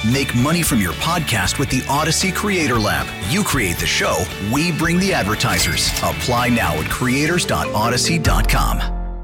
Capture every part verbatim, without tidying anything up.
Make money from your podcast with the Odyssey Creator Lab. You create the show, we bring the advertisers. Apply now at creators dot odyssey dot com.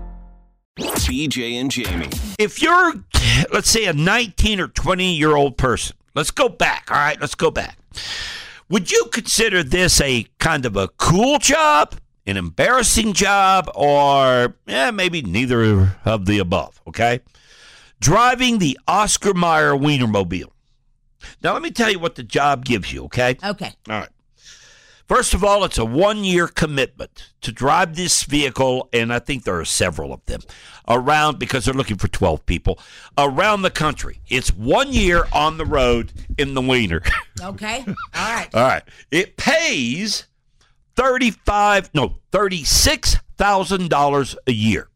B J and Jamie. If you're, let's say, a nineteen or twenty-year-old person, let's go back, all right? Let's go back. Would you consider this a kind of a cool job, an embarrassing job, or eh, maybe neither of the above, okay? Driving the Oscar Mayer Wienermobile. Now, let me tell you what the job gives you, okay? Okay. All right. First of all, it's a one-year commitment to drive this vehicle, and I think there are several of them, around, because they're looking for twelve people, around the country. It's one year on the road in the Wiener. Okay. All right. All right. It pays thirty-five, no, thirty-six thousand dollars a year.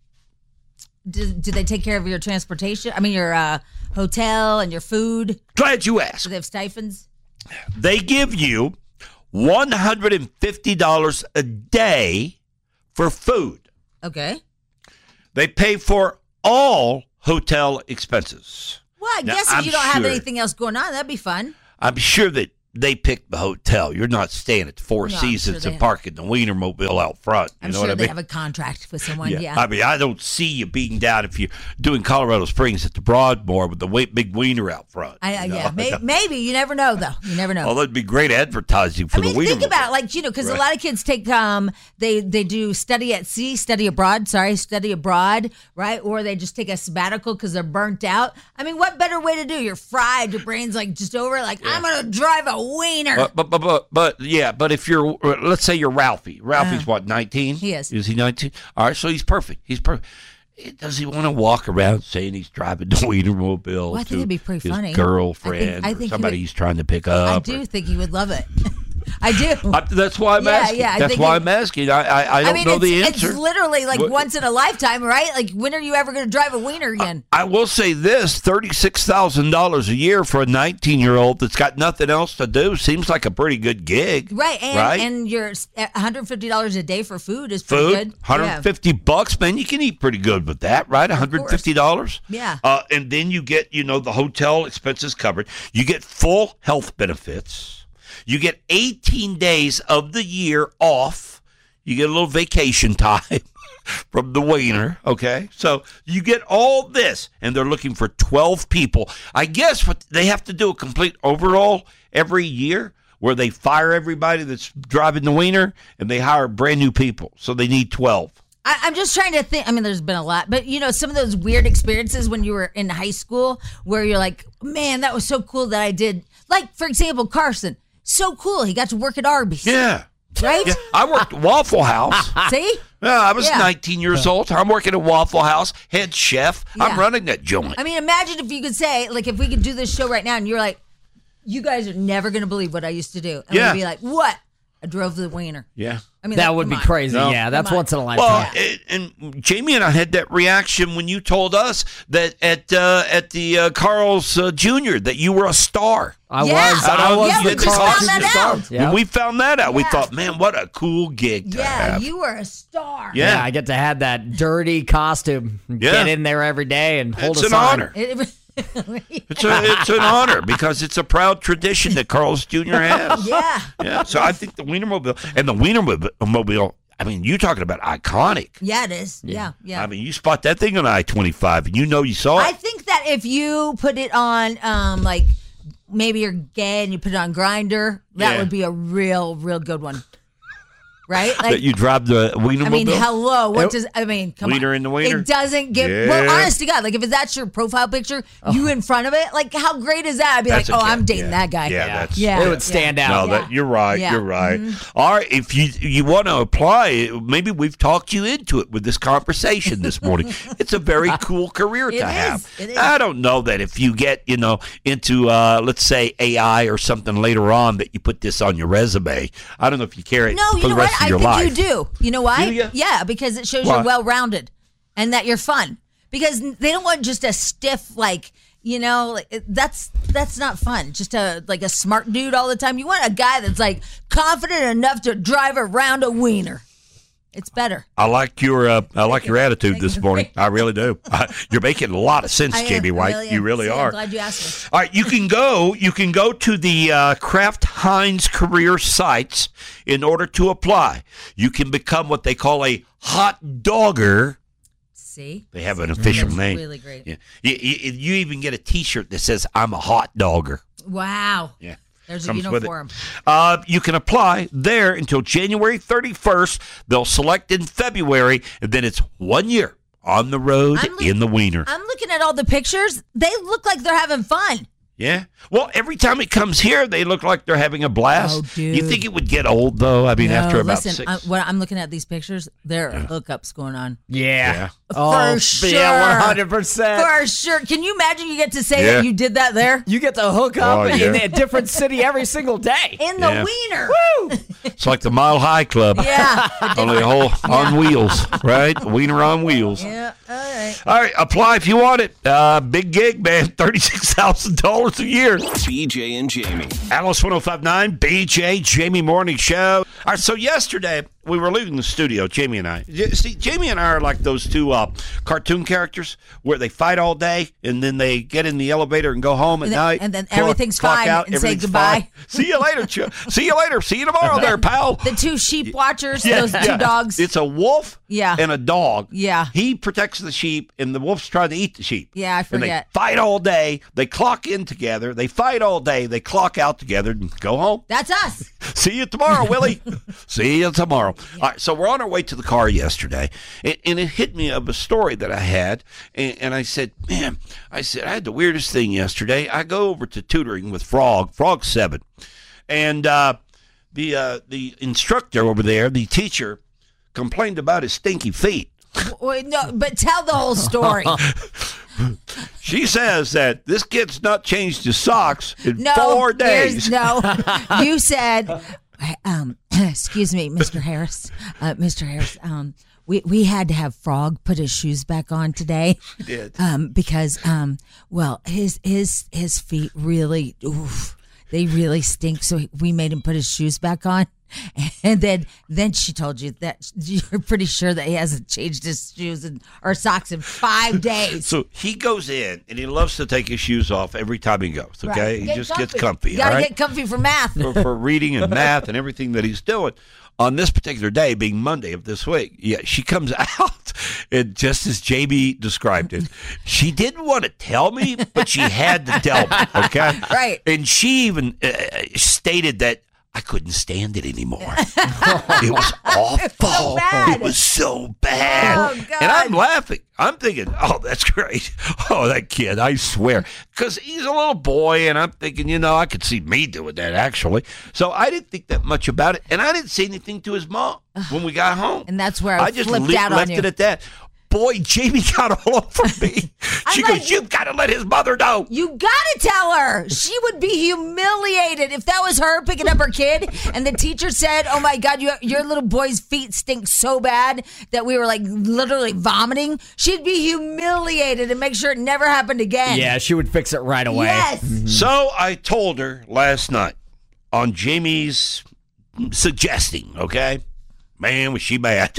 Do, do they take care of your transportation? I mean, your uh, hotel and your food? Glad you asked. Do they have stipends? They give you one hundred fifty dollars a day for food. Okay. They pay for all hotel expenses. Well, I Now, guess if I'm you don't have sure- anything else going on, that'd be fun. I'm sure that they picked the hotel. You're not staying at the Four No, I'm Seasons sure and they- parking the Wienermobile out front. You I'm know sure what I they mean? have a contract with someone. Yeah. I mean, I don't see you being down if you're doing Colorado Springs at the Broadmoor with the wa- big wiener out front. I, I, you know? yeah, may, maybe. You never know, though. You never know. Well, that'd be great advertising for I mean, the Wiener. think about it, like, you know, because Right. a lot of kids take, um, they they do study at sea, study abroad, sorry, study abroad, right? Or they just take a sabbatical because they're burnt out. I mean, what better way to do? You're fried, your brain's like just over, like, I'm going to drive a wiener. But, but, but, but, but, yeah, but if you're, let's say you're Ralphie. Ralphie's what, nineteen? He is. Is he nineteen? All right, so he's perfect. He's perfect. Does he want to walk around saying he's driving the Wienermobile Well, I think to it'd be pretty his funny. girlfriend I think- I or think he somebody would- he's trying to pick up? I or- do think he would love it. I do. I, that's why I'm Yeah, asking. yeah, I that's think why it- I'm asking. I I, I don't I mean, know it's, the answer. it's literally like What- once in a lifetime, right? Like, when are you ever going to drive a wiener again? I will say this: thirty-six thousand dollars a year for a nineteen-year-old that's got nothing else to do seems like a pretty good gig. Right, and right? and your one hundred fifty dollars a day for food is pretty Food, good. one hundred fifty bucks, man. You can eat pretty good with that, right? one hundred fifty dollars. Yeah. Uh, and then you get, you know, the hotel expenses covered. You get full health benefits. You get eighteen days of the year off. You get a little vacation time from the Wiener, okay? So you get all this, and they're looking for twelve people. I guess what they have to do a complete overhaul every year where they fire everybody that's driving the Wiener and they hire brand new people. So they need twelve. I, I'm just trying to think. I mean, there's been a lot, but you know, some of those weird experiences when you were in high school where you're like, man, that was so cool that I did. Like, for example, Carson, so cool. He got to work at Arby's. Yeah. Right? Yeah, I worked at Waffle House. See? Yeah, I was Yeah. nineteen years old. I'm working at Waffle House, head chef. I'm Yeah. running that joint. I mean, imagine if you could say, like, if we could do this show right now and you're like, you guys are never going to believe what I used to do. And Yeah. we'd be like, what? I drove the Wiener. yeah. I mean, That like, would come be on. crazy. No. Yeah, that's Come on. once in a Well, lifetime. and, and Jamie and I had that reaction when you told us that at uh, at the uh, Carl's uh, Junior that you were a star. I Yeah. was. I I know was yeah, you we the did just Carl found that Junior star. out. Yeah. When we found that out, we Yeah. thought, man, what a cool gig to Yeah, have. you were a star. Yeah. Yeah, I get to have that dirty costume. Yeah. Get in there every day and hold It's a an sign. honor. It- It's a it's an honor because it's a proud tradition that Carl's Junior has. yeah. Yeah, so I think the Wienermobile and the Wienermobile, I mean, you're talking about iconic. Yeah, it is. Yeah, yeah. I mean, you spot that thing on I twenty-five and you know you saw I it. think that if you put it on, um, like maybe you're gay and you put it on Grindr, that Yeah. would be a real, real good one, right? Like, that you drive the Wienermobile. I mean, hello. What It- does I mean? Come Wiener on. in the wiener? It doesn't get. Yeah. Well, honest to God, like if that's your profile picture, you in front of it, like how great is that? I'd be That's like, a oh, kid. I'm dating Yeah. that guy. Yeah, that's Yeah. It would stand No, out. Yeah. that you're right. Yeah. You're right. Mm-hmm. All right, if you you want to apply, maybe we've talked you into it with this conversation this morning. It's a very cool career It to is. have. It is. I don't know that if you get you know into uh, let's say A I or something later on that you put this on your resume. I don't know if you carry it No, for you the know what? rest of I your think life. you do. You know why? Do ya? Yeah, because it shows Why? you're well rounded and that you're fun. Because they don't want just a stiff, like, you know, like, it- that's that's not fun. Just a like a smart dude all the time. You want a guy that's like confident enough to drive around a wiener. It's better. I like your uh, I like your attitude this morning. I really do. Uh, you're making a lot of sense, I am. Jamie White. Really you am. really See, are. I'm glad you asked me. All right, you can go. You can go to the uh, Kraft Heinz career sites in order to apply. You can become what they call a hot dogger. See, They have an official That's name. really great. Yeah. You, you, you even get a T-shirt that says "I'm a hot dogger." Wow. Yeah. There's a Comes with it. uniform. Uh, you can apply there until January thirty-first. They'll select in February, and then it's one year on the road I'm look- in the wiener. I'm looking at all the pictures. They look like they're having fun. Yeah. Well, every time it comes here, they look like they're having a blast. Oh, dude. You think it would get old, though? I mean, No, after about listen, six. I, when I'm looking at these pictures, there are hookups going on. Yeah. Yeah. Oh, For sure. Yeah, one hundred percent. For sure. Can you imagine you get to say Yeah. that you did that there? You get to hook up Oh, in yeah. a different city every single day. In the Yeah. wiener. It's like the Mile High Club. Yeah. Only a whole on wheels, right? Wiener on wheels. Yeah. All right. All right, apply if you want it. Uh, big gig, man. thirty-six thousand dollars a year. B J and Jamie. Alice one oh five point nine, B J, Jamie Morning Show. All right, so yesterday we were leaving the studio, Jamie and I. Y- See, Jamie and I are like those two uh, cartoon characters where they fight all day and then they get in the elevator and go home at And then- night. and then clock- everything's clock fine out, and say everything's goodbye. fine. See you later, Ch- See you later. See you tomorrow there, pal. The two sheep watchers, Yeah, those two yeah. dogs. It's a wolf Yeah. and a dog. Yeah. He protects the sheep, and the wolf's trying to eat the sheep. Yeah, I And forget. they fight all day. They clock in together. They fight all day. They clock out together and go home. That's us. See you tomorrow, Willie. See you tomorrow. All right, so we're on our way to the car yesterday, and, and it hit me of a story that I had, and, and I said, man, I said, I had the weirdest thing yesterday. I go over to tutoring with Frog, Frog seven, and uh, the uh, the instructor over there, the teacher, complained about his stinky feet. Wait, no, but tell the whole story. She says that this kid's not changed his socks in No, four there's- days. No, you said, um, excuse me, Mister Harris, uh, Mister Harris. Um, we we had to have Frog put his shoes back on today. She did. Um, because um, well, his his his feet really, oof, they really stink. So we made him put his shoes back on. And then, then she told you that you're pretty sure that he hasn't changed his shoes and, or socks in five days. So he goes in and he loves to take his shoes off every time he goes. Okay, Right. he Get just gets comfy. comfy. You gotta all right? get comfy for math. for, for reading and math and everything that he's doing. On this particular day, being Monday of this week, yeah, she comes out, and just as Jamie described it, she didn't want to tell me, but she had to tell me, okay? Right. And she even uh, stated that I couldn't stand it anymore. It was awful. so bad. It was so bad. Oh, God. And I'm laughing. I'm thinking, oh, that's great. Oh, that kid, I swear. Because he's a little boy, and I'm thinking, you know, I could see me doing that, actually. So I didn't think that much about it. And I didn't say anything to his mom when we got home. And that's where I, just flipped le- out left on you. it at that. Boy, Jamie got all over me. She I'm goes, like- you've got to let his mother know. You gotta tell her. She would be humiliated if that was her picking up her kid and the teacher said, "Oh my God, you, your little boy's feet stink so bad that we were like literally vomiting." She'd be humiliated and make sure it never happened again. Yeah, she would fix it right away. Yes. So I told her last night on Jamie's suggesting, okay? Man, was she mad.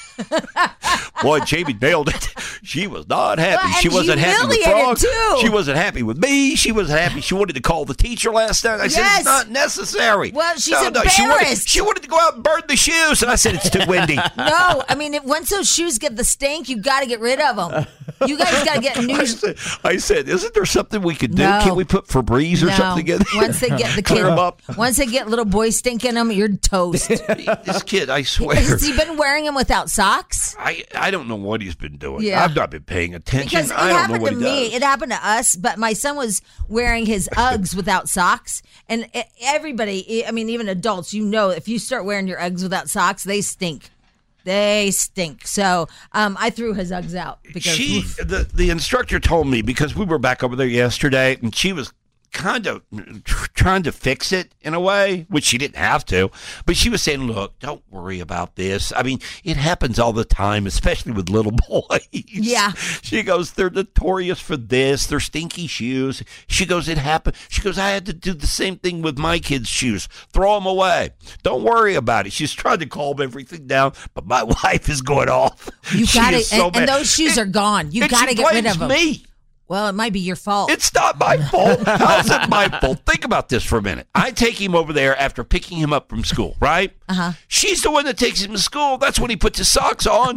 Boy, Jamie nailed it. She was not happy. Well, and she wasn't happy with humiliated, Frog. too. She wasn't happy with me. She wasn't happy. She wanted to call the teacher last night. I said, Yes. it's not necessary. Well, she's She wanted, embarrassed. she wanted to go out and burn the shoes. And I said, it's too windy. No, I mean, if, once those shoes get the stink, you got to get rid of them. You guys got to get new. I said, I said, isn't there something we could do? No. Can we put Febreze or No. something in there? Once they get the kid, Clear 'em up. once they get little boy stink in them, you're toast. This kid, I swear. Has he been wearing them without socks? I, I don't know what he's been doing. Yeah. I've not been paying attention. Because it I don't know happened what to he me. does. It happened to us, but my son was wearing his Uggs without socks. And e- everybody, I mean, even adults, you know, if you start wearing your Uggs without socks, they stink. They stink. So um, I threw his Uggs out because she, oof. the, the instructor told me, because we were back over there yesterday, and she was kind of trying to fix it in a way, which she didn't have to. But she was saying, look, don't worry about this. I mean, it happens all the time, especially with little boys. Yeah. She goes, they're notorious for this. They're stinky shoes. She goes, it happened. She goes, I had to do the same thing with my kids' shoes. Throw them away. Don't worry about it. She's trying to calm everything down, but my wife is going off. You She got is to, so and, and mad. those shoes are gone. You And got to she get rid blames of them. me. Well, it might be your fault. It's not my fault. How's it my fault? Think about this for a minute. I take him over there after picking him up from school, right? Uh-huh. She's the one that takes him to school. That's when he puts his socks on.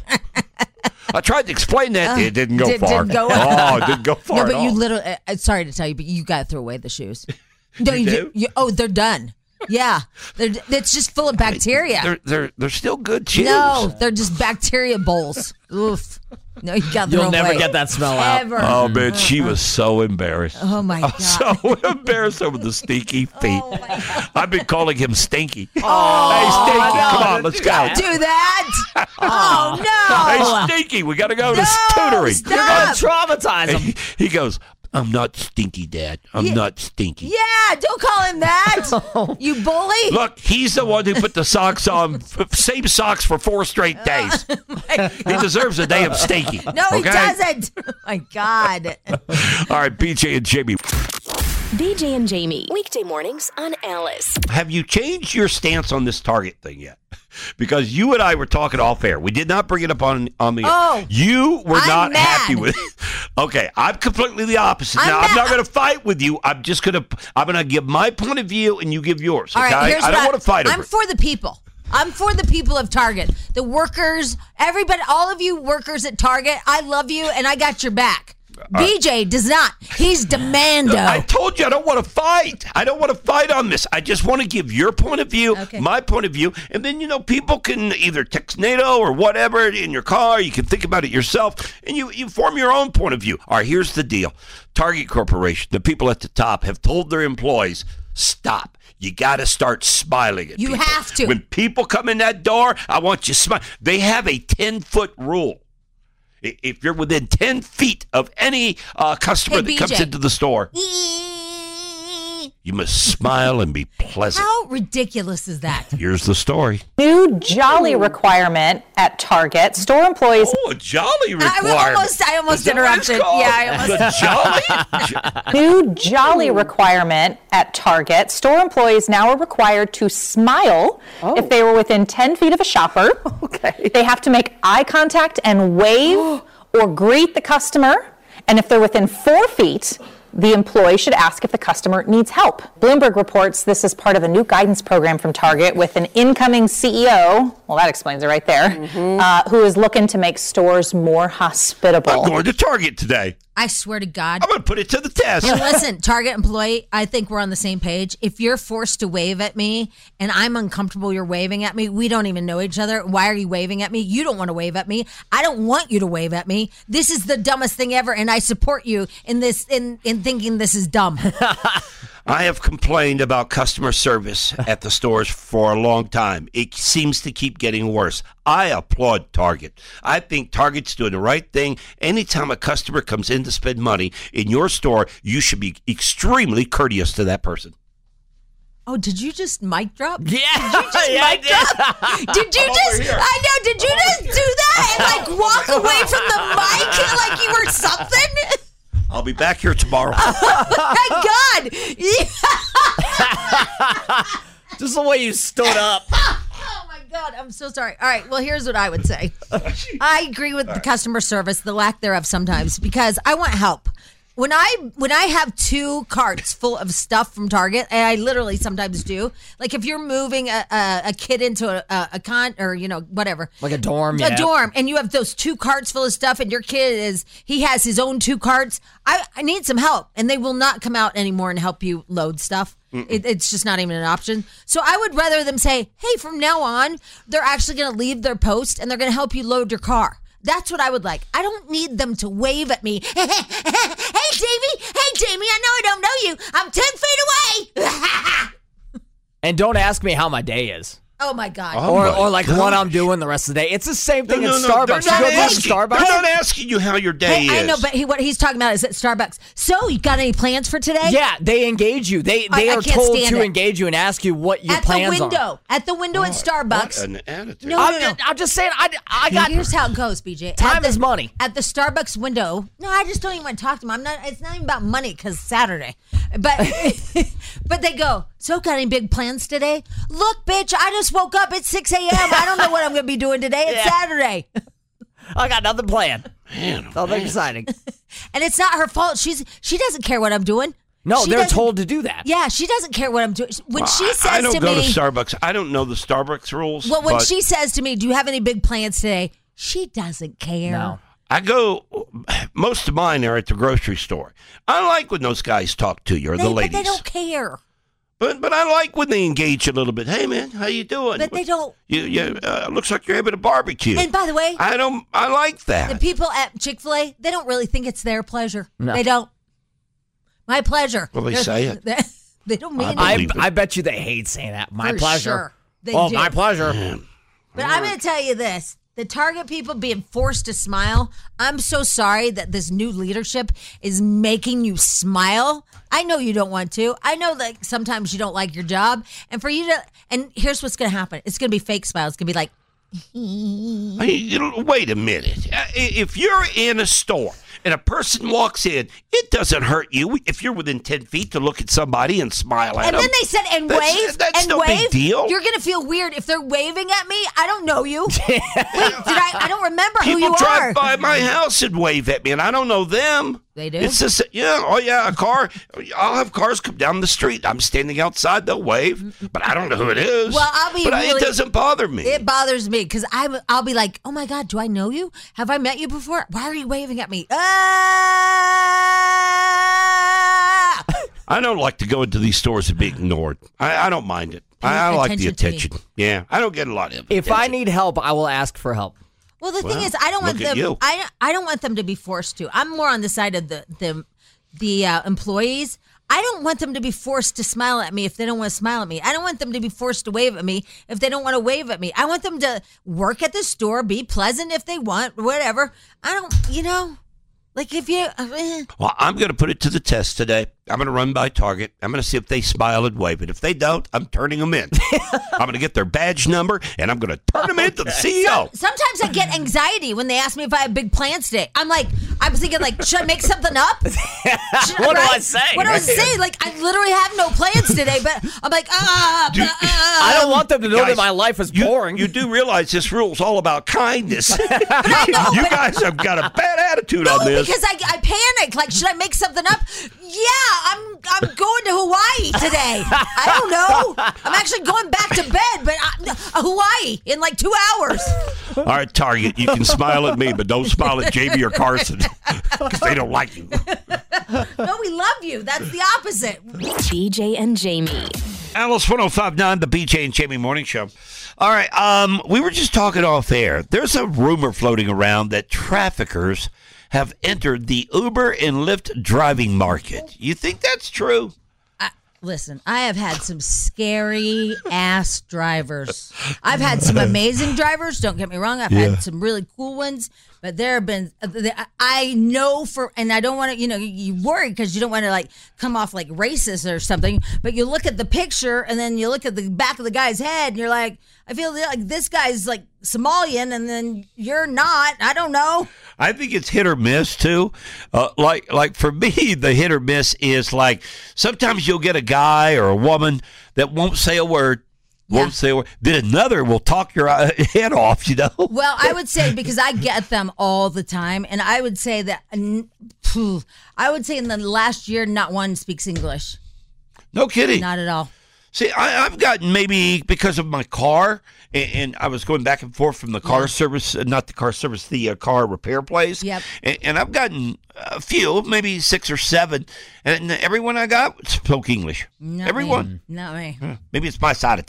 I tried to explain that. Uh, it didn't go did, far. Didn't go oh, it didn't go far No, but at you all. literally, uh, sorry to tell you, but you got to throw away the shoes. No, You you, do? you Oh, they're done. Yeah. They're, it's just full of bacteria. They're, they're, they're still good shoes. No, they're just bacteria bowls. Oof. No, you got to throw You'll never away. get that smell out. Ever. Oh, man, she was so embarrassed. Oh, my God. So embarrassed over the stinky feet. Oh, my God. I've been calling him Stinky. Oh, hey, Stinky, no, come on, don't let's do go. that. Do that? Oh, no. Hey, Stinky, we got to go No, to tutoring. stop. You're going to traumatize And them. he, he goes, I'm not stinky, Dad. I'm Yeah. not stinky. Yeah, don't call him that. You bully. Look, he's the one who put the socks on, f- same socks for four straight days. He deserves a day of stinky. No, he okay? doesn't. Oh, my God. All right, B J and Jamie, B J and Jamie, weekday mornings on Alice. have you changed your stance on this Target thing yet? Because you and I were talking off air. We did not bring it up on, on the Oh, air. You were I'm not mad. happy with it. Okay, I'm completely the opposite. I'm now, I'm mad. not going to fight with you. I'm just going to I'm going to give my point of view and you give yours, All okay? right, here's I don't what want to fight over I'm it. for the people. I'm for the people of Target. The workers, everybody, all of you workers at Target, I love you and I got your back. B J does not. He's Demando. I told you I don't want to fight. I don't want to fight on this. I just want to give your point of view, Okay. my point of view, and then, you know, people can either text NATO or whatever in your car. You can think about it yourself, and you, you form your own point of view. All right, here's the deal. Target Corporation, the people at the top, have told their employees, stop. You got to start smiling at You people. have to. When people come in that door, I want you to smile. They have a ten-foot rule. I- If you're within ten feet of any uh, customer Hey, that B J. comes into the store, you must smile and be pleasant. How ridiculous is that? Here's the story. New Jolly requirement at Target. Store employees Oh, a jolly I requirement. almost, I almost Is that what it's interrupted. called? Yeah, I almost. The jolly? New Jolly requirement at Target. Store employees now are required to smile if they were within ten feet of a shopper. Okay. They have to make eye contact and wave or greet the customer. And if they're within four feet, the employee should ask if the customer needs help. Bloomberg reports this is part of a new guidance program from Target with an incoming C E O, well, that explains it right there, uh, who is looking to make stores more hospitable. I'm going to Target today. I swear to God. I'm going to put it to the test. Hey, listen, Target employee, I think we're on the same page. If you're forced to wave at me and I'm uncomfortable you're waving at me, we don't even know each other. Why are you waving at me? You don't want to wave at me. I don't want you to wave at me. This is the dumbest thing ever, and I support you in this in, in thinking this is dumb. I have complained about customer service at the stores for a long time. It seems to keep getting worse. I applaud Target. I think Target's doing the right thing. Anytime a customer comes in to spend money in your store, you should be extremely courteous to that person. Oh, did you just mic drop? Yeah. Did you just Yeah, I mic drop? Did you I'm just, over here. I know, did you just do that and like walk away from the mic like you were something? I'll be back here tomorrow. My God. Just the way you stood up. Oh my God, I'm so sorry. All right, well, here's what I would say. I agree with the customer service, the lack thereof sometimes, because I want help. When I when I have two carts full of stuff from Target, and I literally sometimes do, like if you're moving a, a, a kid into a, a, a con or you know whatever, Like a dorm, a yeah. dorm, and you have those two carts full of stuff, and your kid is he has his own two carts. I, I need some help, and they will not come out anymore and help you load stuff. It, it's just not even an option. So I would rather them say, hey, from now on, they're actually going to leave their post and they're going to help you load your car. That's what I would like. I don't need them to wave at me. Hey, Jamie. Hey, Jamie. I know I don't know you. I'm ten feet away. And don't ask me how my day is. Oh my God. Oh or my or like gosh. what I'm doing the rest of the day. It's the same thing No, at no, no, Starbucks. they're You not go to asking- Starbucks. They're not asking you how your day Hey, is. I know, but he, what he's talking about is at Starbucks. So, you got any plans for today? Yeah, they engage you. They I- they I are can't told stand to it. engage you and ask you what your At the plans window. are. At the window at Starbucks. What an attitude. No, I'm, no, no. I'm just saying. I, I got. Here's how it goes, B J. Time At the- is money. At the Starbucks window. No, I just don't even want to talk to them. I'm not. It's not even about money because Saturday. But but they go. So, got any big plans today? Look, bitch, I just woke up at six a.m. I don't know what I'm going to be doing today. It's Yeah. Saturday. I got nothing planned. Man, oh, Nothing man. exciting. And it's not her fault. She's She doesn't care what I'm doing. No, She they're doesn't- told to do that. Yeah, she doesn't care what I'm doing. When she I- says I don't to go me, to Starbucks. I don't know the Starbucks rules. well, when but she says to me, "Do you have any big plans today?" She doesn't care. No. I go, most of mine are at the grocery store. I like when those guys talk to you or They, the but ladies. they don't care. But but I like when they engage a little bit. Hey man, how you doing? But they don't. You, you uh, looks like you're having a barbecue. And by the way, I don't. I like that. the people at Chick-fil-A, they don't really think it's their pleasure. No. They don't. My pleasure. Well, they say it. They, they don't mean I it. I, believe it. I bet you they hate saying that. My For pleasure. sure. They oh, do. my pleasure. But I'm going to tell you this. The Target people being forced to smile, I'm so sorry that this new leadership is making you smile. I know you don't want to. I know that sometimes you don't like your job. And for you to, and here's what's going to happen. It's going to be fake smiles. It's going to be like, Hey, you- wait a minute. Uh, If you're in a store and a person walks in, it doesn't hurt you if you're within ten feet to look at somebody and smile at and them. then they said, and That's- wave, that's and no wave. big deal. You're going to feel weird if they're waving at me. I don't know you. Wait, did I? I don't remember who People you drive are. by my house and wave at me, and I don't know them. They do? It's just, yeah, oh yeah, a car. I'll have cars come down the street. I'm standing outside, they'll wave, but I don't know who it is. Well, I'll be But I- really- it doesn't bother me. It bothers me because I'll be like, oh my God, do I know you? Have I met you before? Why are you waving at me? Ah! I don't like to go into these stores and be ignored. I, I don't mind it. I, I like the attention to attention. Yeah, I don't get a lot of it. If I need help, I will ask for help. Well, the Well, thing is, I don't want look at them. you. I I don't want them to be forced to. I'm more on the side of the the the uh, employees. I don't want them to be forced to smile at me if they don't want to smile at me. I don't want them to be forced to wave at me if they don't want to wave at me. I want them to work at the store, be pleasant if they want, whatever. I don't, you know, like if you. Uh, Well, I'm going to put it to the test today. I'm going to run by Target. I'm going to see if they smile and wave. And if they don't, I'm turning them in. I'm going to get their badge number, and I'm going to turn them into the C E O. Sometimes I get anxiety when they ask me if I have big plans today. I'm like, I'm thinking like, should I make something up? Should- What do I right? say? What do I say? Like, I literally have no plans today, but I'm like, ah, Dude, uh, uh, I don't want them to know Guys, that my life is You, boring. you do realize this rule's all about kindness. you guys have got a bad attitude No, on this. because I, I panic. Like, should I make something up? Yeah, I'm I'm going to Hawaii today. I don't know. I'm actually going back to bed, but I, uh, Hawaii in like two hours. All right, Target, you can smile at me, but don't smile at J B or Carson because they don't like you. No, we love you. That's the opposite. B J and Jamie. Alice one oh five point nine, the B J and Jamie Morning Show. All right, um, we were just talking off air. There's a rumor floating around that traffickers have entered the Uber and Lyft driving market. You think that's true? Listen, I have had some scary ass drivers. I've had some amazing drivers. Don't get me wrong. I've had some really cool ones, but there have been. I know for, and I don't want to. You know, you worry because you don't want to like come off like racist or something. But you look at the picture, and then you look at the back of the guy's head, and you're like, I feel like this guy's like Somalian, and then you're not. I don't know. I think it's hit or miss too. Uh, like, like for me, the hit or miss is like sometimes you'll get a guy or a woman that won't say a word, won't Yeah. say a word. Then another will talk your uh, head off. You know. Well, I would say because I get them all the time, and I would say that phew, I would say in the last year, not one speaks English. No kidding. Not at all. See, I, I've gotten maybe because of my car, and, and I was going back and forth from the car service, uh, not the car service, the uh, car repair place. Yep. And, and I've gotten a few, maybe six or seven, and everyone I got spoke English. Not Everyone. Me. Not me. Maybe it's my side of town.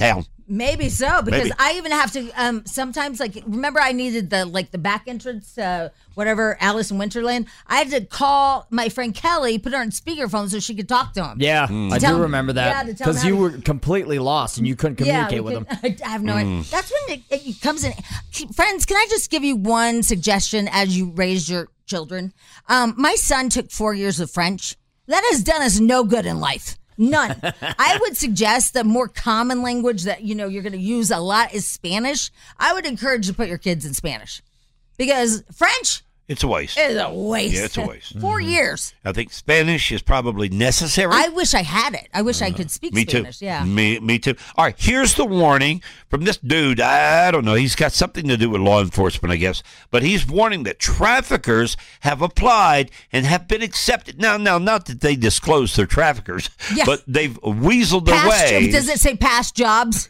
Maybe so, because Maybe. I even have to um sometimes, like, remember I needed the like the back entrance, uh, whatever, Alice in Winterland. I had to call my friend Kelly, put her on speakerphone so she could talk to him. Yeah, I tell do him- remember yeah, that to tell him because how you to- were completely lost and you couldn't communicate we with could- them. I have no idea. That's when it, it comes in. Friends, can I just give you one suggestion as you raise your children? Um, my son took four years of French. That has done us no good in life. None. I would suggest the more common language that, you know, you're going to use a lot is Spanish. I would encourage you to put your kids in Spanish because French It's a waste. is a waste. Yeah, it's a waste. Four years. I think Spanish is probably necessary. I wish I had it. I wish I could speak Me Spanish. too. Yeah. Me, me too. All right, here's the warning from this dude. I don't know. He's got something to do with law enforcement, I guess. But he's warning that traffickers have applied and have been accepted. Now, now, not that they disclose they're traffickers, Yeah. but they've weaseled their Past, ways. does it say past jobs?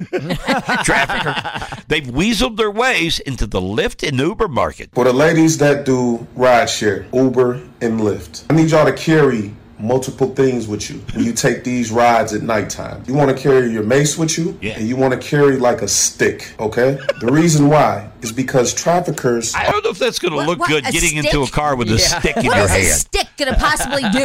Trafficker. They've weaseled their ways into the Lyft and Uber market. For the ladies that do rideshare, Uber and Lyft, I need y'all to carry multiple things with you when you take these rides at nighttime. You want to carry your mace with you, Yeah. and you want to carry like a stick, okay? The reason why is because traffickers... I don't know if that's going to What- look what, good a getting into a stick? car with a stick in What your is a hand. stick going to possibly do?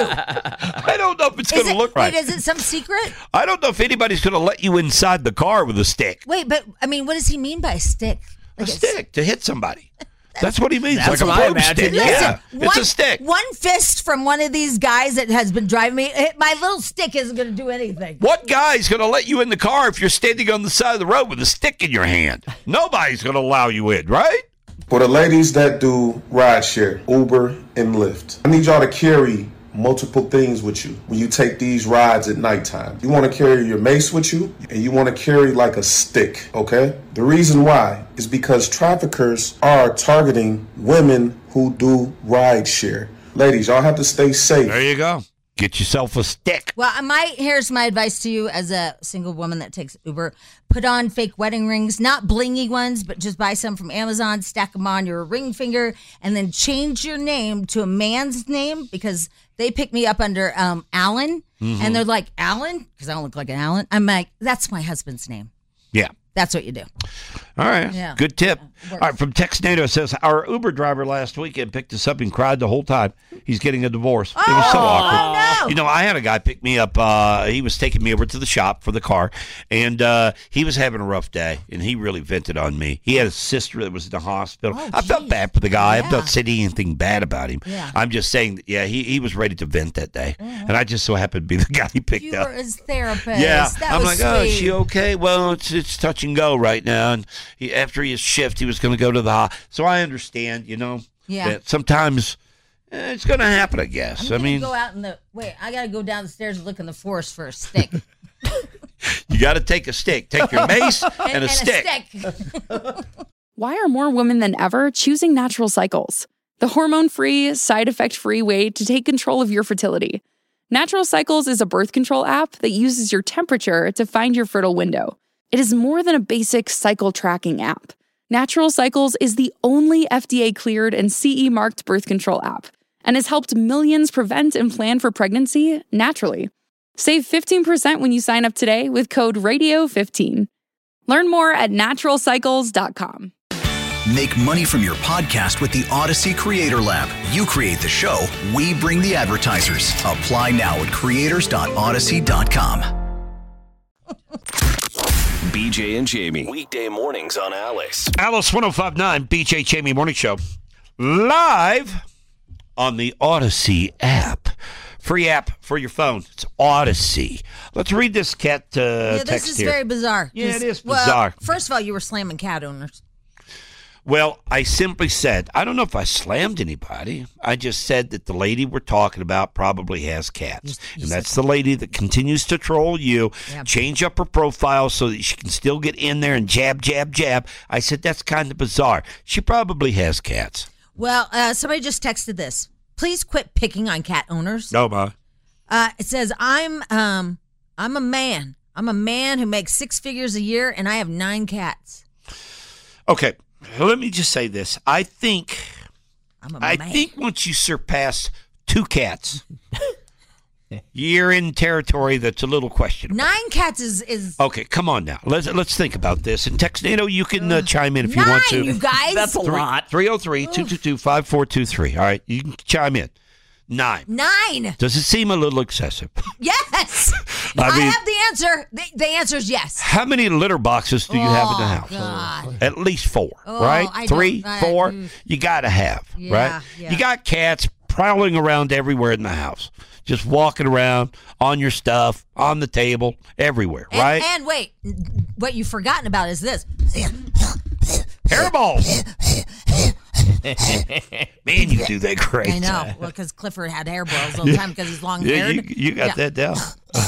I don't know if it's Is going to it, look right. Wait, is it some secret? I don't know if anybody's going to let you inside the car with a stick. Wait, but I mean, what does he mean by a stick? A Like stick to hit somebody. That's what he means. That's like what a I broomstick. imagine, Listen, Yeah, one, it's a stick. One fist from one of these guys that has been driving me. eh, My little stick isn't going to do anything. What guy's going to let you in the car if you're standing on the side of the road with a stick in your hand? Nobody's going to allow you in, right? For the ladies that do rideshare, Uber and Lyft, I need y'all to carry multiple things with you when you take these rides at nighttime. You want to carry your mace with you, and you want to carry like a stick, okay? The reason why is because traffickers are targeting women who do rideshare. Ladies, y'all have to stay safe. There you go. Get yourself a stick. Well, my here's my advice to you as a single woman that takes Uber: put on fake wedding rings, not blingy ones, but just buy some from Amazon, stack them on your ring finger, and then change your name to a man's name because they picked me up under um, Alan, Mm-hmm. and they're like, Alan, because I don't look like an Alan. I'm like, that's my husband's name. Yeah. That's what you do. All right. Yeah. Good tip. Yeah, All works. right. From Texnado says our Uber driver last weekend picked us up and cried the whole time. He's getting a divorce. it was so Oh, awkward. no. You know, I had a guy pick me up. Uh, he was taking me over to the shop for the car, and uh, he was having a rough day, and he really vented on me. He had a sister that was in the hospital. Oh, I felt geez. bad for the guy. I'm Yeah. not saying anything bad about him. Yeah. I'm just saying, that, yeah, he, he was ready to vent that day, and I just so happened to be the guy he picked You up. were his therapist. Yeah, That I'm was like, oh, is sweet. she okay? Well, it's it's touch and go right now. And he, after his shift, he was going to go to the ho- so I understand, you know, Yeah. that sometimes eh, it's going to happen. I guess. I'm I gonna mean, go out in the wait. I gotta go down the stairs and look in the forest for a stick you got to take a stick, take your mace and, a stick. Why are more women than ever choosing Natural Cycles? The hormone-free, side-effect-free way to take control of your fertility. Natural Cycles is a birth control app that uses your temperature to find your fertile window. It is more than a basic cycle tracking app. Natural Cycles is the only F D A-cleared and C E-marked birth control app and has helped millions prevent and plan for pregnancy naturally. Save fifteen percent when you sign up today with code radio fifteen. Learn more at natural cycles dot com. Make money from your podcast with the Odyssey Creator Lab. You create the show, we bring the advertisers. Apply now at creators dot odyssey dot com. B J and Jamie. Weekday mornings on Alice. Alice one oh five point nine B J Jamie Morning Show, live on the Odyssey app. Free app for your phone. It's Odyssey. Let's read this cat uh, Yeah, text this is here. very bizarre. Yeah, it 'cause- is well, bizarre. first of all, you were slamming cat owners. Well, I simply said, I don't know if I slammed anybody. I just said that the lady we're talking about probably has cats. You- you and said- that's the lady that continues to troll you, Yeah. change up her profile so that she can still get in there and jab, jab, jab. I said, that's kind of bizarre. She probably has cats. Well, uh, somebody just texted this. Please quit picking on cat owners. No, ma. Uh, it says, I'm um, I'm a man. I'm a man who makes six figures a year, and I have nine cats. Okay, let me just say this. I think, I'm a I man. think once you surpass two cats, You're in territory that's a little questionable. Nine cats is is Okay, come on now. Let's let's think about this. And Textnado, you can uh, chime in if you nine, want to. you guys. That's a lot. three oh three, two two two, five four two three. All right, you can chime in. Nine. Nine. Does it seem a little excessive? Yes. I I, mean- have the answer. The, the answer is yes. How many litter boxes do you have in the Oh, house? God. At least four, Oh, right? I don't- Three, I- four. mm. You got to have, Yeah, right? yeah. You got cats prowling around everywhere in the house, just walking around on your stuff, on the table, everywhere, And, right? and wait, what you've forgotten about is this. Hairballs. Man, you do that great. I know. Well, because Clifford had hair balls all the time because he's long Yeah, haired. you, you got that down.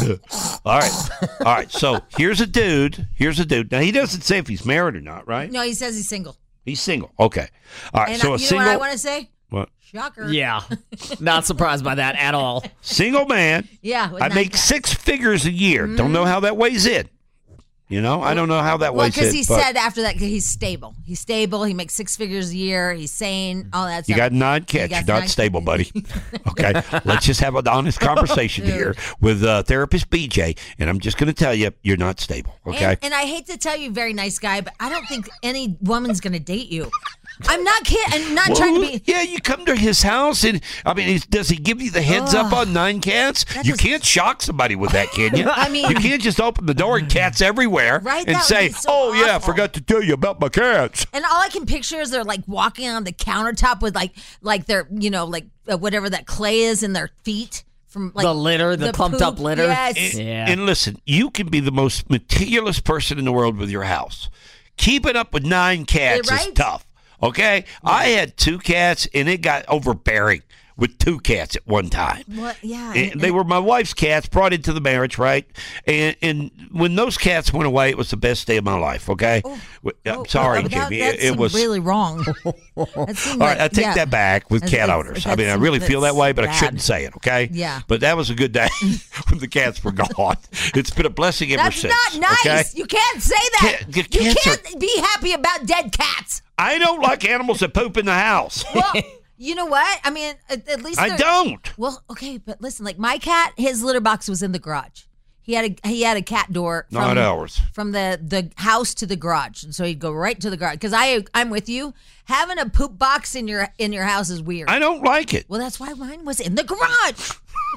All right. All right. So here's a dude. Here's a dude. Now, he doesn't say if he's married or not, right? No, he says he's single. He's single. Okay. All right. And so I, a you single. know what I want to say? What? Shocker. Yeah. Not surprised by that at all. Single man. Yeah. with I nine make cats. six figures a year. Don't know how that weighs in. You know, I don't know how that Well, weighs because in. he but said after that he's stable. He's stable. He makes six figures a year. He's sane. All that stuff. you got nine He cats. got You're not nine- stable, buddy. Okay. Let's just have an honest conversation here with uh, therapist B J. And I'm just going to tell you, you're not stable. Okay. And, and I hate to tell you, very nice guy, but I don't think any woman's going to date you. I'm not kidding. I'm not trying to Well, be. Yeah, you come to his house, and I mean, he's, does he give you the heads up on nine cats? That You does- can't shock somebody with that, can you? I mean- you can't just open the door and cats everywhere Right, and that would say, be so "Oh yeah, I awful." forgot to tell you about my cats." And all I can picture is they're like walking on the countertop with like, like their, you know, like uh, whatever that clay is in their feet from like The litter, the pumped up poop. litter. Yes. And, Yeah. and listen, you can be the most meticulous person in the world with your house. Keeping up with nine cats Yeah, is right? tough. Okay, I had two cats, and it got overbearing with two cats at one time. What? Yeah. And and- they were my wife's cats, brought into the marriage, right? And and when those cats went away, it was the best day of my life. Okay, W- I'm Oh, sorry, oh, that, Jamie. that It, it seemed was really wrong. That seemed all right. like- I take yeah. that back with That's- cat that's- owners. I mean, I that's- really feel that that's way, but I bad. shouldn't say it. Okay. Yeah. But that was a good day when the cats were gone. It's been a blessing ever That's since. not nice. Okay? You can't say that. Cat- the you cats are- can't be happy about dead cats. I don't like animals that poop in the house. Well, you know what? I mean, at, at least I they're- don't. Well, okay, but listen, like my cat, his litter box was in the garage. He had a he had a cat door from, Not ours. from the, the house to the garage, and so he'd go right to the garage. Because I I'm with you. Having a poop box in your in your house is weird. I don't like it. well, that's why mine was in the garage.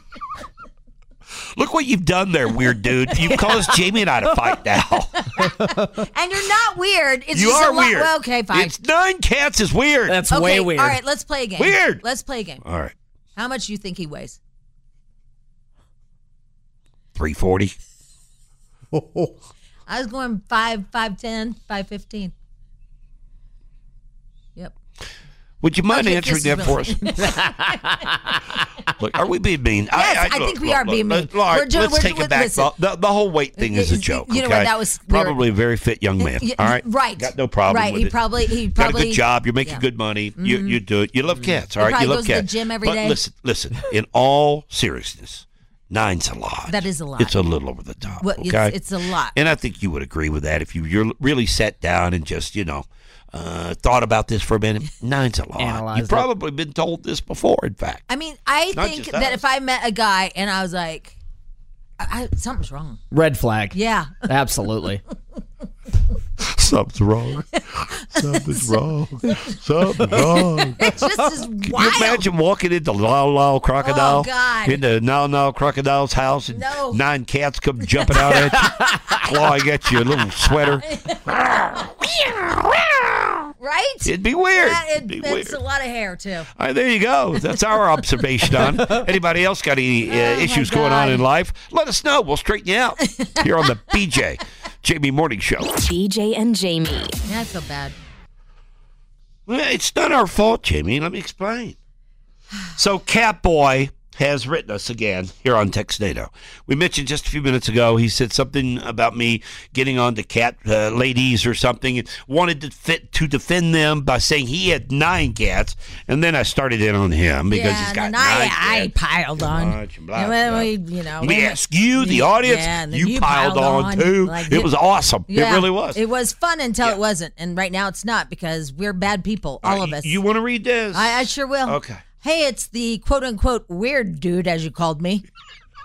Look what you've done there, weird dude. You've caused Jamie and I to fight now. And you're not weird. It's You just are a lot. weird. Well, okay, fine. It's nine cats is weird. That's okay, way weird. All right, let's play a game. Weird. Let's play a game. All right. How much do you think he weighs? three forty. I was going five, five ten, five fifteen. Yep. Would you mind Okay, answering this that is for really- us? Look, are we being mean? Yes, I think we are being mean. Let's, all right, We're doing- let's we're- take we're- it back. listen. the, the whole weight thing is a You- joke. you know okay? what, that was- we were- probably a very fit young man. Y- all right, right. Got no problem Right, with he it. probably- he got a probably- good job. You're making yeah. good money. You you do it. You love cats. All He right, you probably love goes to the cats. gym every but day. listen, listen. In all seriousness, nine's a lot. That is a lot. It's a little over the top. Well, it's- okay, it's a lot. And I think you would agree with that if you you're really sat down and just you know. Uh, thought about this for a minute. Nine's a lot. Analyzed You've it. probably been told this before, in fact. I mean, I Not think just that us. if I met a guy and I was like, I, I, something's wrong. Red flag. Yeah. Absolutely. Something's wrong. Something's wrong. Something's wrong. It's just as Can you wild. imagine walking into Lyle Lyle Crocodile? Oh, God. Into Nile Nile Crocodile's house and No. nine cats come jumping out at you, clawing at your little sweater. Right? It'd be weird. That- it- It'd be it's weird. a lot of hair, too. All right, there you go. That's our observation on it. Anybody else got any uh, Oh, my issues going on God. in life? Let us know. We'll straighten you out here on the B J Jamie Morning Show. B J and Jamie. Yeah, I feel bad. Well, it's not our fault, Jamie. Let me explain. So, Catboy has written us again here on Textnado. We mentioned just a few minutes ago, he said something about me getting on to cat uh, ladies or something, and wanted to fit to defend them by saying he had nine cats, and then I started in on him because yeah, he's got and then nine I, I cats. piled on. Much and blah, And then blah. we, you know, We and- asked you, the audience, Yeah, and then you, you piled, piled on, on, too. like it you- was awesome. Yeah, it really was. It was fun until Yeah. it wasn't, and right now it's not because we're bad people, all of us. You want to read this? I, I sure will. Okay. Hey, it's the quote unquote weird dude, as you called me.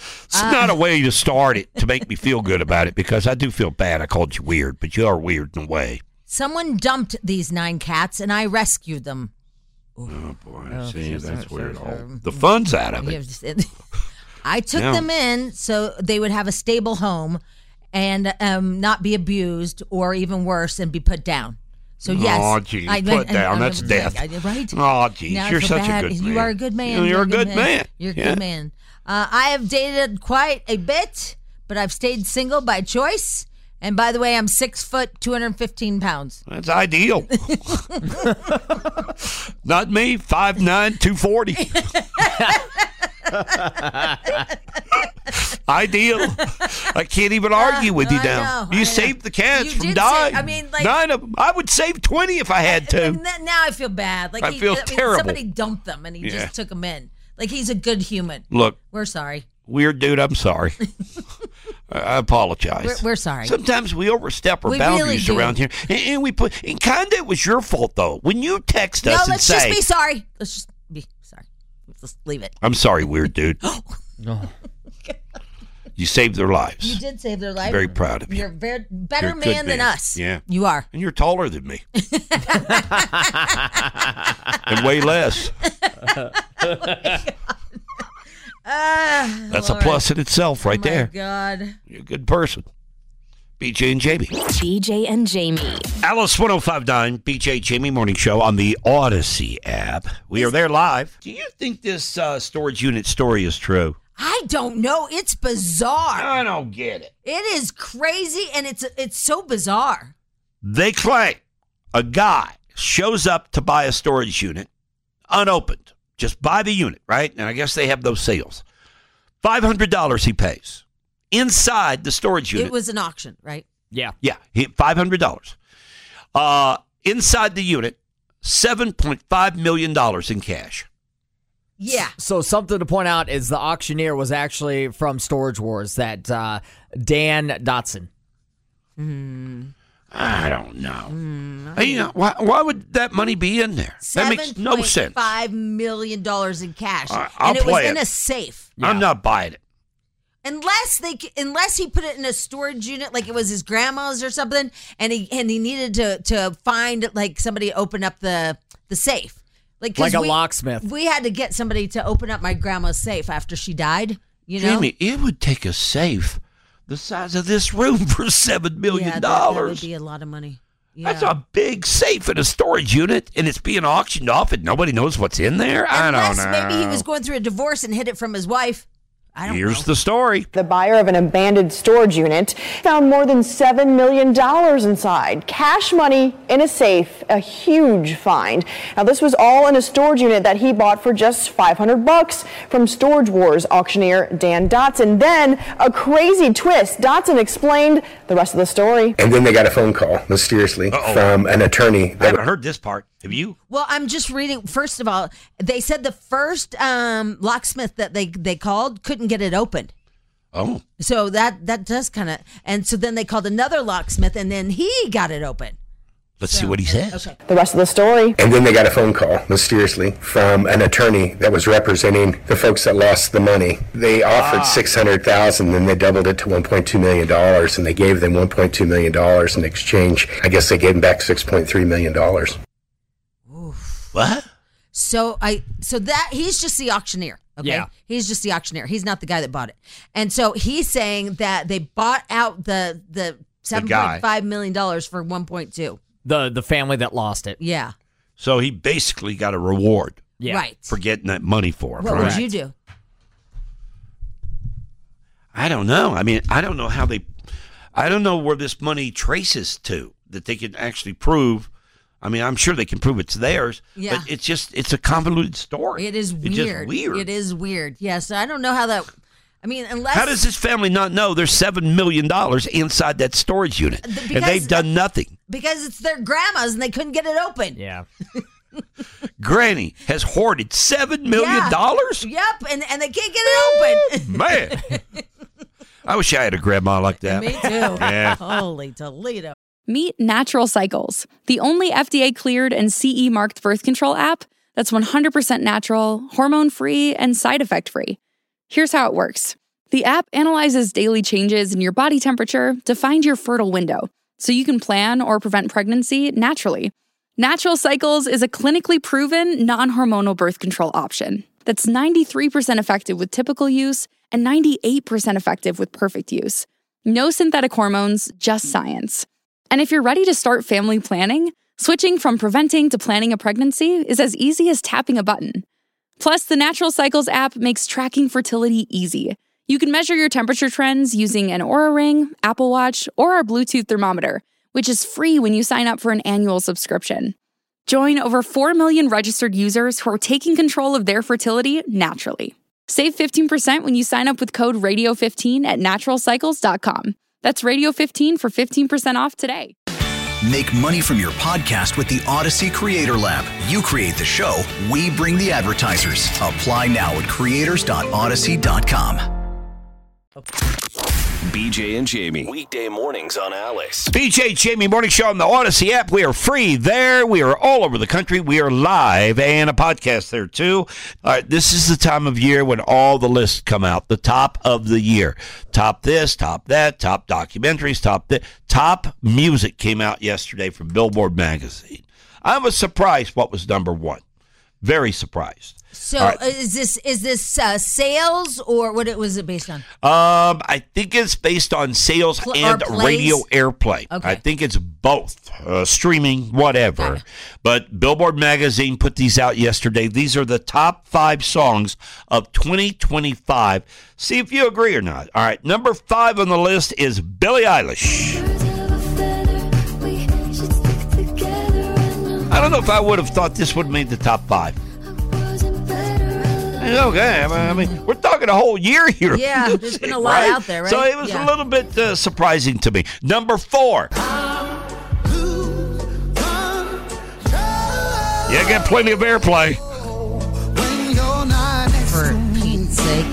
It's not a way to start it to make me feel good about it because I do feel bad. I called you weird, but you are weird in a way. Someone dumped these nine cats, and I rescued them. Oh, boy. Oh, See, sure, that's sure, where it sure, all, sure. the fun's out of it. I took Yeah. them in so they would have a stable home and um, not be abused or even worse and be put down. So yes, Oh, geez, I- put I- down. I- That's I- death. I- right? Oh, geez, Now I you're feel such bad. a good man. You are a good man. You're a good man. You're a Yeah. good man. Uh, I have dated quite a bit, but I've stayed single by choice. And by the way, I'm six foot, two hundred fifteen pounds. That's ideal. Not me, five nine, two forty. Ideal. I can't even argue with you I now. know, you I know. saved the cats You from did dying. save- I mean, like- Nine of them. I would save twenty if I had to. And th- now I feel bad. Like I he, feel mean, terrible. Somebody dumped them, and he Yeah. just took them in. Like he's a good human. Look, We're sorry. weird dude, I'm sorry. I I apologize. We're, we're sorry. Sometimes we overstep our We really boundaries do. around here, and, and we put. And kind of it was your fault though. When you text No, us and let's say, just be sorry. Let's just be sorry. Let's leave it. "I'm sorry, weird dude." You saved their lives. You did save their life. Very proud of you. You're a very better You're a good man than man. us. Yeah. You are. And you're taller than me. And way less. Ah, That's Lord. a plus in itself right Oh, my there. God. You're a good person. B J and Jamie. B J and Jamie. Alice one oh five point nine, B J Jamie Morning Show on the Odyssey app. We are there live. Do you think this uh, storage unit story is true? I don't know. It's bizarre. I don't get it. It is crazy, and it's it's so bizarre. They claim a guy shows up to buy a storage unit unopened. Just buy the unit, right? And I guess they have those sales. five hundred dollars he pays. Inside the storage unit. It was an auction, right? Yeah. Yeah, he, five hundred dollars. Uh, inside the unit, seven point five million dollars in cash. Yeah. So something to point out is the auctioneer was actually from Storage Wars, that uh, Dan Dotson. I don't know. Hey, you know, why, why would that money be in there? That makes no sense. Five million dollars in cash, I- I'll and it was play in it. a safe. I'm not buying it. Unless they, unless he put it in a storage unit, like it was his grandma's or something, and he and he needed to to find like somebody to open up the the safe, like 'cause Like a we- locksmith. We had to get somebody to open up my grandma's safe after she died. You know, Jamie, it would take a safe the size of this room for seven million yeah, that, that would dollars. be a lot of money. Yeah. That's a big safe in a storage unit, and it's being auctioned off, and nobody knows what's in there. I Unless don't know. maybe he was going through a divorce and hid it from his wife. I don't Here's know. the story. The buyer of an abandoned storage unit found more than seven million dollars inside. Cash money in a safe, a huge find. Now, this was all in a storage unit that he bought for just five hundred bucks from Storage Wars auctioneer Dan Dotson. Then, a crazy twist. Dotson explained the rest of the story. And then they got a phone call, mysteriously, Uh-oh. from an attorney. I That haven't heard this part. Have you? Well, I'm just reading. First of all, they said the first um, locksmith that they they called couldn't get it opened. Oh. So that that does kind of, and so then they called another locksmith, and then he got it open. Let's see what he says. Okay. The rest of the story. And then they got a phone call, mysteriously, from an attorney that was representing the folks that lost the money. They offered Ah. six hundred thousand dollars, and they doubled it to one point two million dollars, and they gave them one point two million dollars in exchange. I guess they gave them back six point three million dollars. What? So I so that he's just the auctioneer. Okay. Yeah. He's just the auctioneer. He's not the guy that bought it. And so he's saying that they bought out the the seven point five million dollars for one point two. The the family that lost it. Yeah. So he basically got a reward Yeah. Right. for getting that money for him. What right? would you do? I don't know. I mean, I don't know how they, I don't know where this money traces to that they can actually prove. I mean, I'm sure they can prove it's theirs, Yeah. but it's just, it's a convoluted story. It is It's weird. just weird. It is weird. Yes. I don't know how that. I mean, unless How does this family not know there's seven million dollars inside that storage unit? Because- and they've done nothing. because it's their grandma's and they couldn't get it open. Yeah. Granny has hoarded seven million dollars? Yep, and and they can't get it open. Man. I wish I had a grandma like that. Me too. Yeah. Holy Toledo. Meet Natural Cycles, the only F D A cleared and C E marked birth control app that's one hundred percent natural, hormone free, and side effect free. Here's how it works. The app analyzes daily changes in your body temperature to find your fertile window, so you can plan or prevent pregnancy naturally. Natural Cycles is a clinically proven, non-hormonal birth control option that's ninety-three percent effective with typical use and ninety-eight percent effective with perfect use. No synthetic hormones, just science. And if you're ready to start family planning, switching from preventing to planning a pregnancy is as easy as tapping a button. Plus, the Natural Cycles app makes tracking fertility easy. You can measure your temperature trends using an Oura Ring, Apple Watch, or our Bluetooth thermometer, which is free when you sign up for an annual subscription. Join over four million registered users who are taking control of their fertility naturally. Save fifteen percent when you sign up with code radio fifteen at natural cycles dot com. That's radio fifteen for fifteen percent off today. Make money from your podcast with the Odyssey Creator Lab. You create the show, we bring the advertisers. Apply now at creators dot odyssey dot com. B J and Jamie, weekday mornings on Alice. B J Jamie Morning Show on the Odyssey app. We are free there. We are all over the country. We are live and a podcast there too. All right, this is the time of year when all the lists come out. The top of the year. Top this, top that, top documentaries, top this. Top music came out yesterday from Billboard magazine. I was surprised what was number one. Very surprised. So right. uh, is this is this uh, sales or what it was it based on? Um, I think it's based on sales Pl- and or plays? radio airplay. Okay. I think it's both, uh, streaming, whatever. Got it. But Billboard magazine put these out yesterday. These are the top five songs of twenty twenty-five. See if you agree or not. All right, number five on the list is Billie Eilish. I don't know if I would have thought this would have made the top five. Okay, I mean, we're talking a whole year here. Yeah, there's been a lot right? out there, right? So it was Yeah. a little bit uh, surprising to me. Number four. Yeah, get plenty of airplay. For Pete's sake.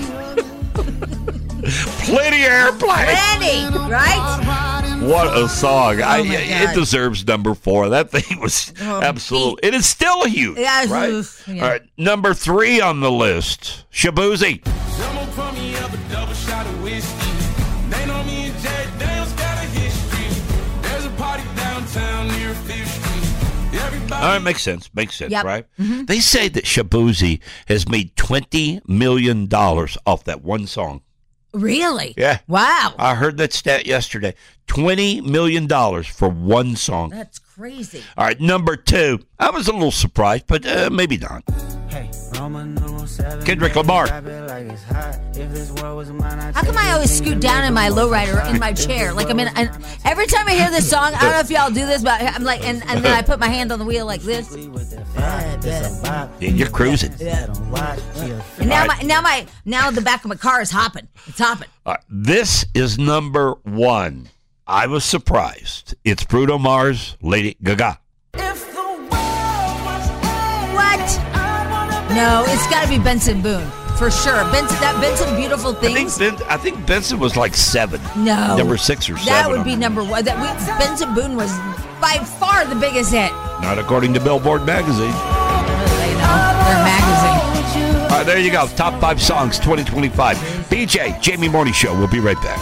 Plenty of airplay. Plenty, right? What a song. I, Oh my it God. deserves number four. That thing was Oh, absolutely, it is still huge. Yeah, right? oof, yeah. All right, number three on the list, Shabuzi. All right, makes sense. Makes sense, Yep. right? Mhm. They say that Shabuzi has made twenty million dollars off that one song. Really? Yeah. Wow. I heard that stat yesterday. twenty million dollars for one song. That's crazy. All right, number two. I was a little surprised, but uh, maybe not. Kendrick Lamar. How come I always scoot down in my lowrider in my chair? Like I'm in. And every time I hear this song, I don't know if y'all do this, but I'm like, and, and then I put my hand on the wheel like this. Yeah, you're cruising. And now All right. my now my now the back of my car is hopping. It's hopping. All right, this is number one. I was surprised. It's Bruno Mars, Lady Gaga. What? No, it's got to be Benson Boone for sure. Benson, that Benson Beautiful I think, Things. ben, I think Benson was like seven. No, Number six or seven. That would on be the- number one. That we, Benson Boone was by far the biggest hit. Not according to Billboard magazine. They know their magazine. All right, there you go. Top five songs twenty twenty-five. B J, Jamie Morning Show. We'll be right back.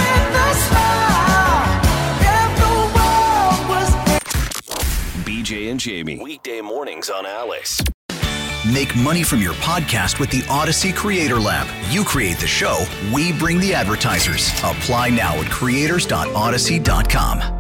B J and Jamie, weekday mornings on Alice. Make money from your podcast with the Odyssey Creator Lab. You create the show, we bring the advertisers. Apply now at creators dot odyssey dot com.